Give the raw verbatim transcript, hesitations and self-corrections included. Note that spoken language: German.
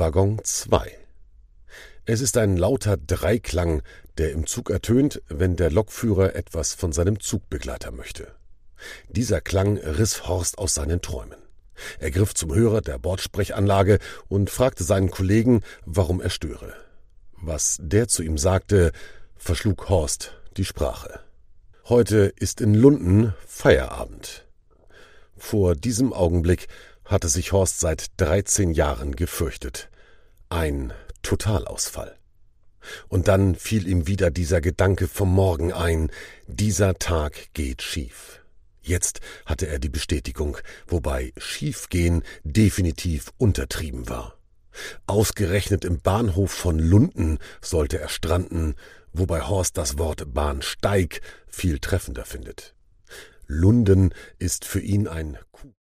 Waggon zwei. Es ist ein lauter Dreiklang, der im Zug ertönt, wenn der Lokführer etwas von seinem Zugbegleiter möchte. Dieser Klang riss Horst aus seinen Träumen. Er griff zum Hörer der Bordsprechanlage und fragte seinen Kollegen, warum er störe. Was der zu ihm sagte, verschlug Horst die Sprache. Heute ist in Lunden Feierabend. Vor diesem Augenblick hatte sich Horst seit dreizehn Jahren gefürchtet. Ein Totalausfall. Und dann fiel ihm wieder dieser Gedanke vom Morgen ein, dieser Tag geht schief. Jetzt hatte er die Bestätigung, wobei schiefgehen definitiv untertrieben war. Ausgerechnet im Bahnhof von Lunden sollte er stranden, wobei Horst das Wort Bahnsteig viel treffender findet. Lunden ist für ihn ein